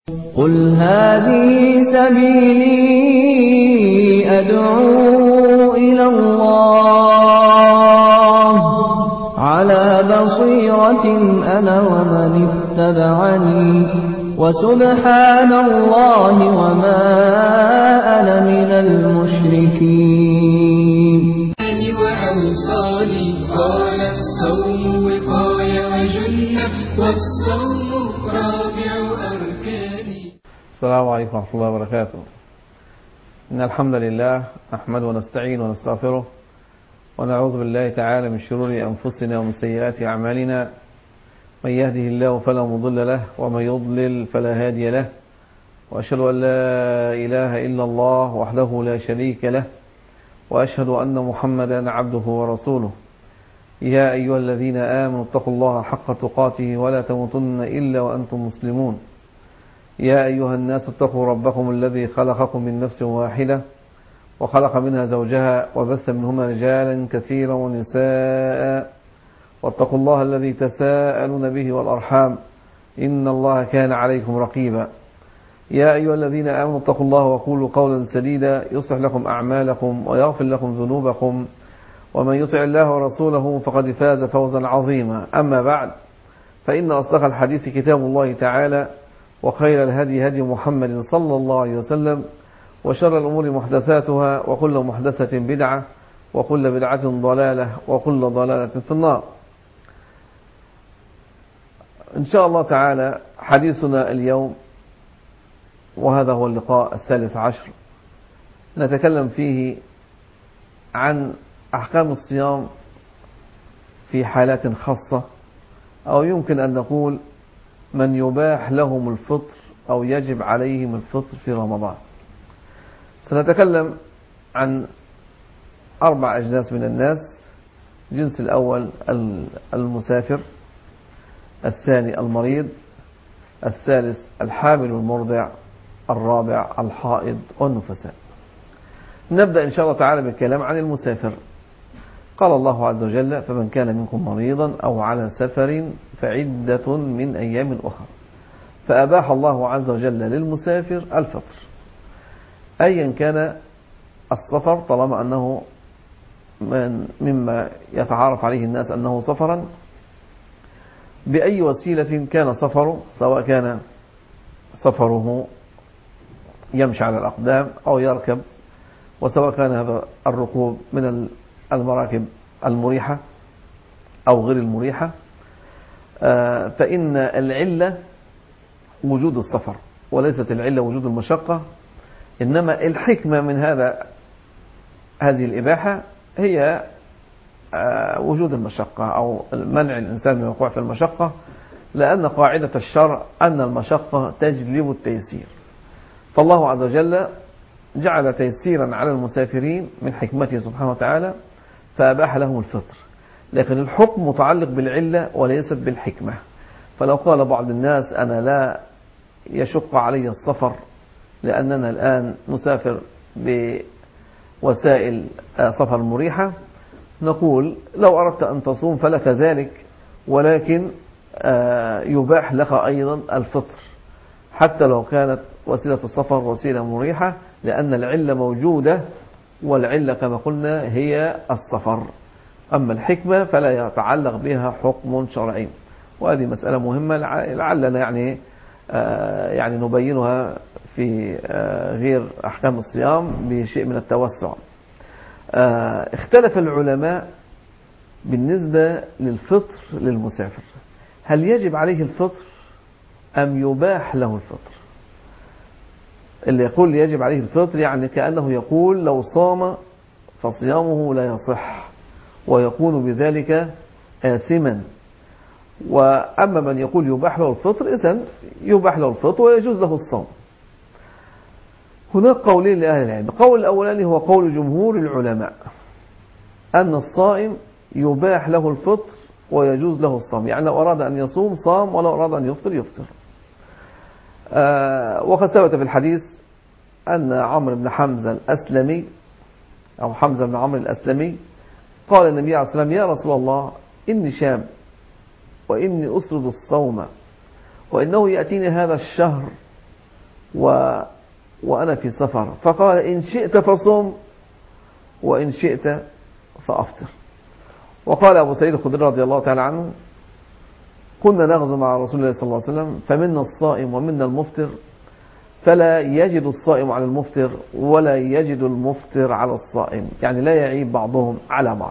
قل هذه سبيلي أدعو إلى الله على بصيرة أنا ومن اتبعني وسبحان الله وما أنا من المشركين. وأوصاني قال الصوم وقاية وجنة والصوم رابع أركاني. السلام عليكم ورحمة الله وبركاته. إن الحمد لله نحمده ونستعين ونستغفره ونعوذ بالله تعالى من شرور أنفسنا ومن سيئات أعمالنا. من يهده الله فلا مضل له ومن يضلل فلا هادي له، وأشهد أن لا إله إلا الله وحده لا شريك له، وأشهد أن محمدا عبده ورسوله. يا أيها الذين آمنوا اتقوا الله حق تقاته ولا تموتن إلا وأنتم مسلمون. يا أيها الناس اتقوا ربكم الذي خلقكم من نفس واحدة وخلق منها زوجها وبث منهما رجالا كثيرا ونساء، واتقوا الله الذي تساءلون به والأرحام إن الله كان عليكم رقيبا. يا أيها الذين آمنوا اتقوا الله وقولوا قولا سديدا يصلح لكم أعمالكم ويغفر لكم ذنوبكم، ومن يطع الله ورسوله فقد فاز فوزا عظيما. أما بعد، فإن أصدق الحديث كتاب الله تعالى، وخير الهدي هدي محمد صلى الله عليه وسلم، وشر الأمور محدثاتها، وكل محدثة بدعة، وكل بدعة ضلالة، وكل ضلالة في النار. إن شاء الله تعالى حديثنا اليوم، وهذا هو اللقاء 13، نتكلم فيه عن أحكام الصيام في حالات خاصة، أو يمكن أن نقول من يباح لهم الفطر أو يجب عليهم الفطر في رمضان. سنتكلم عن 4 أجناس من الناس. الجنس الأول المسافر، الثاني المريض، الثالث الحامل والمرضع، الرابع الحائض والنفساء. نبدأ إن شاء الله تعالى بالكلام عن المسافر. قال الله عز وجل: فمن كان منكم مريضا أو على سفر فعدة من أيام أخرى. فأباح الله عز وجل للمسافر الفطر أيا كان السفر، طالما أنه مما يتعارف عليه الناس أنه سفرا، بأي وسيلة كان سفره، سواء كان سفره يمشي على الأقدام أو يركب، وسواء كان هذا الركوب من المراكب المريحة أو غير المريحة، فإن العلة وجود السفر وليست العلة وجود المشقة. إنما الحكمة من هذه الإباحة هي وجود المشقة أو منع الإنسان من الوقوع في المشقة، لأن قاعدة الشرع أن المشقة تجلب التيسير. فالله عز وجل جعل تيسيرا على المسافرين من حكمته سبحانه وتعالى، فأباح لهم الفطر. لكن الحكم متعلق بالعلة وليست بالحكمة. فلو قال بعض الناس: أنا لا يشق علي السفر لأننا الآن نسافر بوسائل سفر مريحة، نقول: لو أردت أن تصوم فلك ذلك، ولكن يباح لك أيضا الفطر حتى لو كانت وسيلة السفر وسيلة مريحة، لأن العلة موجودة، والعلة كما قلنا هي السفر. أما الحكمة فلا يتعلق بها حكم شرعي، وهذه مسألة مهمة لعلنا يعني نبينها في غير أحكام الصيام بشيء من التوسع. اختلف العلماء بالنسبة للفطر للمسافر، هل يجب عليه الفطر أم يباح له الفطر؟ اللي يقول يجب عليه الفطر يعني كأنه يقول لو صام فصيامه لا يصح ويكون بذلك آثما. وأما من يقول يباح له الفطر، إذن يباح له الفطر ويجوز له الصوم. هناك قولين لأهل العلم. القول الأولاني هو قول جمهور العلماء أن الصائم يباح له الفطر ويجوز له الصوم، يعني لو أراد أن يصوم صام، ولو أراد أن يفطر يفطر. وقد ثبت في الحديث أن عمرو بن حمزة الأسلمي أو حمزة بن عمرو الأسلمي قال النبي عليه الصلاة والسلام: يا رسول الله، إني شاب وإني أسرد الصوم، وإنه يأتيني هذا الشهر وأنا في سفر، فقال إن شئت فصم وإن شئت فأفطر. وقال أبو سعيد الخدري رضي الله تعالى عنه كنا نغزو مع رسول الله صلى الله عليه وسلم فمنا الصائم ومنا المفطر، فلا يجد الصائم على المفطر ولا يجد المفطر على الصائم، يعني لا يعيب بعضهم على بعض.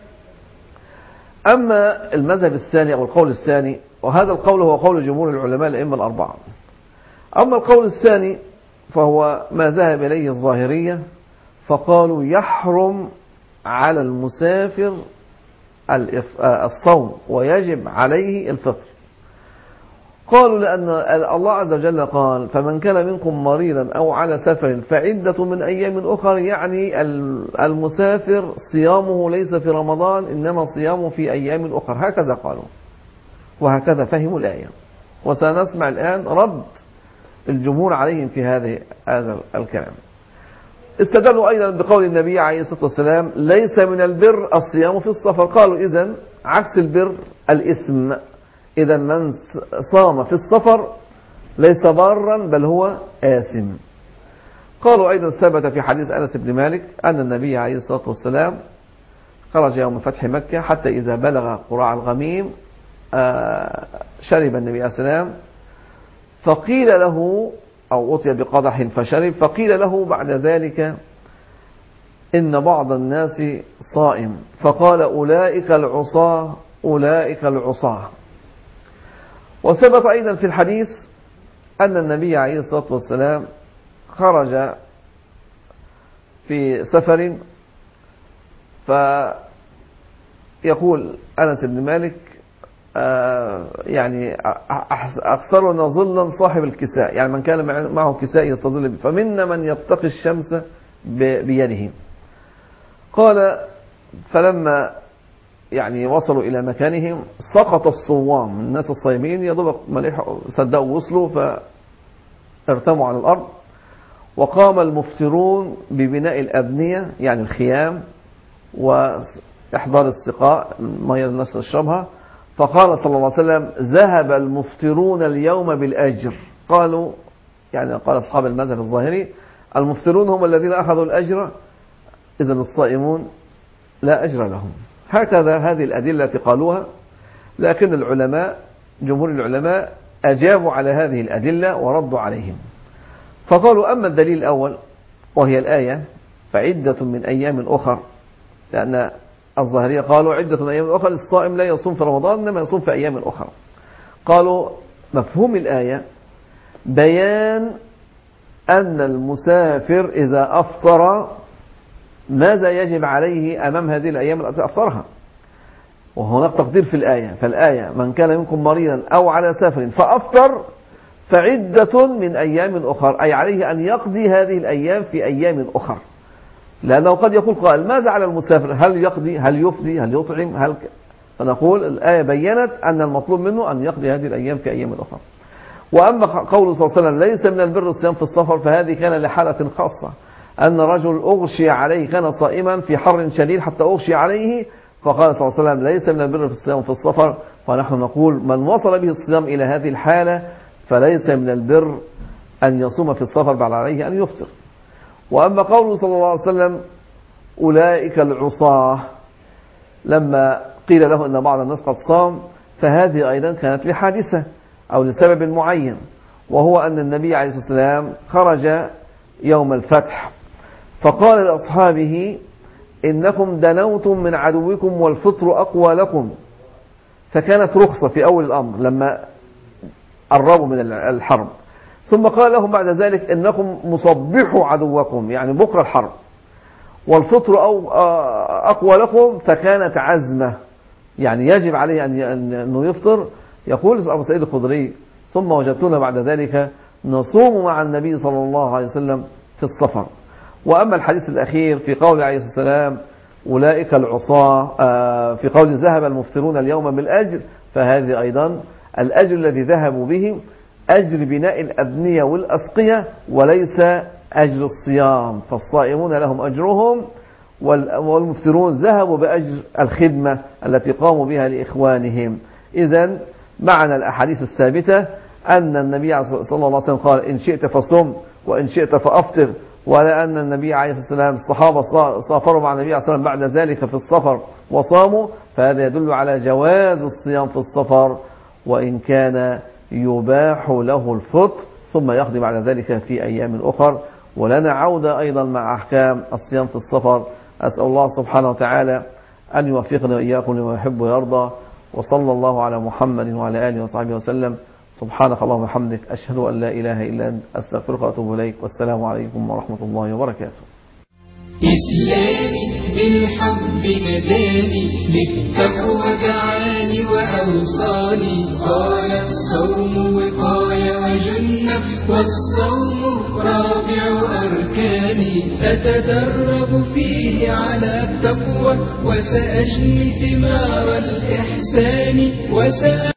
أما المذهب الثاني أو القول الثاني، وهذا القول هو قول جمهور العلماء الأئمة الأربعة، أما القول الثاني فهو ما ذهب إليه الظاهرية، فقالوا يحرم على المسافر الصوم ويجب عليه الفطر. قالوا لأن الله عز وجل قال فمن كان منكم مريضا أو على سفر فعدة من أيام أخر، يعني المسافر صيامه ليس في رمضان إنما صيامه في أيام أخر، هكذا قالوا وهكذا فهموا الآية. وسنسمع الآن رد الجمهور عليهم في هذا الكلام. استدلوا أيضا بقول النبي عليه الصلاة والسلام ليس من البر الصيام في السفر، قالوا إذن عكس البر الإثم، إذا من صام في السفر ليس بارا بل هو آثم. قالوا أيضا ثبت في حديث أنس بن مالك أن النبي عليه الصلاة والسلام خرج يوم فتح مكة حتى إذا بلغ قراع الغميم شرب النبي عليه السلام، فقيل له أو أتي بقدح فشرب، فقيل له بعد ذلك إن بعض الناس صائم، فقال أولئك العصاة أولئك العصاة. وثبت أيضا في الحديث أن النبي عليه الصلاة والسلام خرج في سفر، فيقول أنس بن مالك يعني أكثرنا ظلا صاحب الكساء، يعني من كان معه كساء يستظل به، فمنا من يتقي الشمس بيده. قال فلما يعني وصلوا إلى مكانهم سقط الصوام، الناس الصائمين يضبط مليح صدقوا وصلوا فارتموا على الأرض، وقام المفطرون ببناء الأبنية يعني الخيام وإحضار السقاء المياه الناس تشربها. فقال صلى الله عليه وسلم ذهب المفطرون اليوم بالأجر. قالوا يعني قال أصحاب المذهب الظاهري المفطرون هم الذين أخذوا الأجر، إذن الصائمون لا أجر لهم. هكذا هذه الأدلة التي قالوها، لكن العلماء جمهور العلماء أجابوا على هذه الأدلة وردوا عليهم، فقالوا أما الدليل الأول وهي الآية فعدة من أيام أخر، لأن الظاهرية قالوا عدة من أيام أخر الصائم لا يصوم في رمضان إنما يصوم في أيام أخر. قالوا مفهوم الآية بيان أن المسافر إذا أفطر ماذا يجب عليه أمام هذه الأيام التي أفطرها، وهناك تقدير في الآية، فالآية من كان منكم مريضا أو على سفر فأفطر فعدة من أيام أخر، أي عليه أن يقضي هذه الأيام في أيام أخر، لأنه قد يقول قائل ماذا على المسافر، هل يقضي هل يفضي هل يطعم فنقول الآية بيّنت أن المطلوب منه أن يقضي هذه الأيام في أيام أخرى. وأما قوله صلى الله عليه وسلم ليس من البر الصيام في السفر، فهذه كان لحالة خاصة، أن رجل أغشي عليه كان صائما في حر شديد حتى أغشي عليه، فقال صلى الله عليه وسلم ليس من البر في الصيام في السفر، ونحن نقول من وصل به الصيام إلى هذه الحالة فليس من البر أن يصوم في السفر بل عليه أن يفطر. وأما قوله صلى الله عليه وسلم أولئك العصاة لما قيل له أن بعض الناس قد صام، فهذه أيضا كانت لحادثة أو لسبب معين، وهو أن النبي عليه الصلاة والسلام خرج يوم الفتح فقال لأصحابه إنكم دنوتم من عدوكم والفطر أقوى لكم، فكانت رخصة في أول الأمر لما قربوا من الحرب، ثم قال لهم بعد ذلك إنكم مصبحوا عدوكم يعني بكرة الحرب، والفطر أقوى لكم، فكانت عزمة يعني يجب عليه أنه يفطر. يقول أبو سعيد الخدري ثم وجدتنا بعد ذلك نصوم مع النبي صلى الله عليه وسلم في السفر. وأما الحديث الأخير في قول عليه الصلاة والسلام أولئك العصاة في قول ذهب المفطرون اليوم بالأجر، فهذه أيضا الأجر الذي ذهبوا به أجر بناء الأبنية والأسقية وليس أجر الصيام، فالصائمون لهم أجرهم والمفطرون ذهبوا بأجر الخدمة التي قاموا بها لإخوانهم. إذن معنى الأحاديث الثابتة أن النبي صلى الله عليه وسلم قال إن شئت فصم وإن شئت فأفطر، ولا أن النبي عليه الصلاة والسلام الصحابة سافروا مع النبي عليه الصلاة والسلام بعد ذلك في السفر وصاموا، فهذا يدل على جواز الصيام في السفر وإن كان يباح له الفطر ثم يقضي بعد ذلك في أيام أخر. ولنا عودة أيضا مع أحكام الصيام في السفر. أسأل الله سبحانه وتعالى أن يوفقنا وإياكم لما يحب ويرضى، وصلى الله على محمد وعلى آله وصحبه وسلم. سبحانك اللهم وبحمدك، أشهد أن لا إله إلا أنت، أستغفرك وأتوب إليك، والسلام عليكم ورحمة الله وبركاته. إسلامي بالحب نداني، للتقوى دعاني وأوصاني. قال الصوم وقاية وجنة، والصوم رابع أركاني. أتدرب فيه على التقوى، وسأجني ثمار الإحسان.